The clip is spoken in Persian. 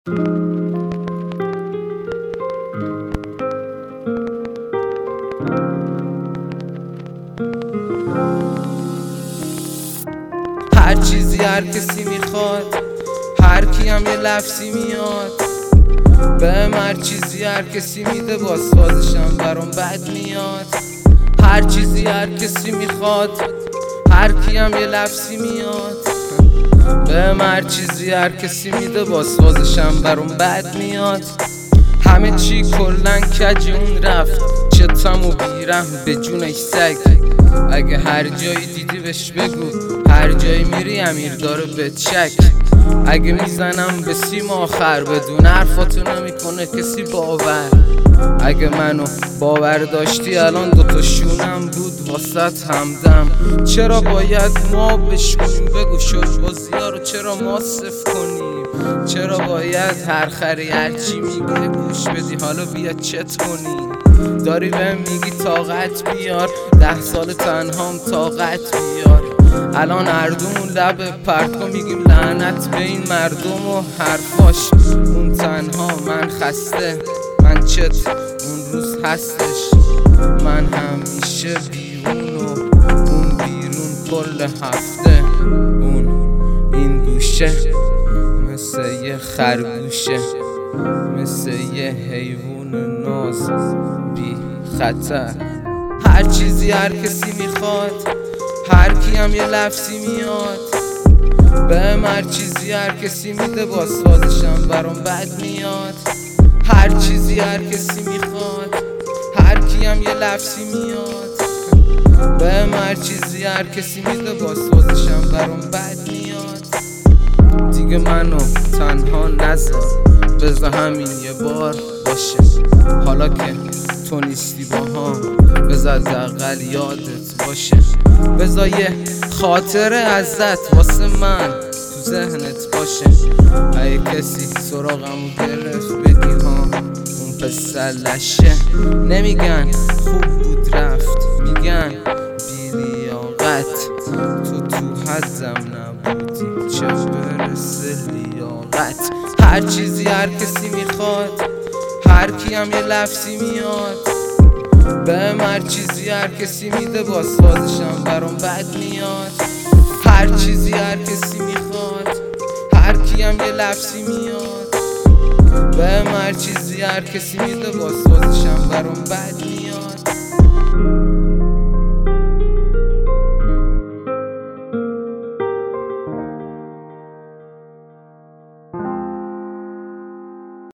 هر چیزی هر کسی میخواد، هر کی هم یه لفظی میاد بهم. هر چیزی هر کسی میده باز بازشم برام بد میاد. هر چیزی هر کسی میخواد، هر کی هم یه لفظی میاد بهم. هر چیزی هر کسی میده باز بازشم برام بد میاد. همه چی کلن کجون رفت، چتم و بیرم به جونش سگ. اگه هر جایی دیدی بهش بگو، هر جایی میری امیر داره بهت شک. اگه میزنم به سیم آخر بدون حرفاتو نمیکنه کسی باور. اگه منو باور داشتی الان دوتا شونم بود واسط همدم. چرا باید ما بشکنیم؟ بگو شد بازی‌ها رو چرا ما صفر کنیم؟ چرا باید هر خری هرچی میگه گوش بدی؟ حالا بیا چت کنیم. داری بهم میگی طاقت بیار، 10 سال تنهام طاقت بیار. الان هردومون لب پرت کن میگیم لعنت به این مردم و حرفاش. اون تنها من خسته، من چت اون روز هستش. من همیشه بیرون و اون بیرون کل هفته. اون این گوشه مثل یه خرگوشه، مثل یه حیوان ناز بی خطر. هر چیزی هر کسی میخواد، هر کی هم یه لفظی میاد بهم. هر چیزی هر کسی میده باز بازشم برام بد میاد. هر چیزی هر کسی میخواد، هر کی هم یه لفظی میاد بهم. هر چیزی هر کسی میده باز بازشم برام بد میاد. دیگه منو تنها نذار، بذار همین یه بار باشه. حالا که تو نیستی با هم، بذار حداقل یادت باشه. بذار یه خاطره ازت واسه من تو ذهنت باشه. اگه کسی سراغمو گرفت بگی ها اون پسر لشه. نمیگن خوب بود رفت، میگن بی‌لیاقت. تو حدم نبودی چه برسه لیاقت. هر چیزی هر کسی میخواد، هر کی هم یه لفظی میاد بهم. هر چیزی هر کسی میده باز بازشم برام بد میاد. هر چیزی هر کسی میخواد، هر کی هم یه لفظی میاد بهم. هر چیزی هر کسی میده باز بازشم برام بد میاد.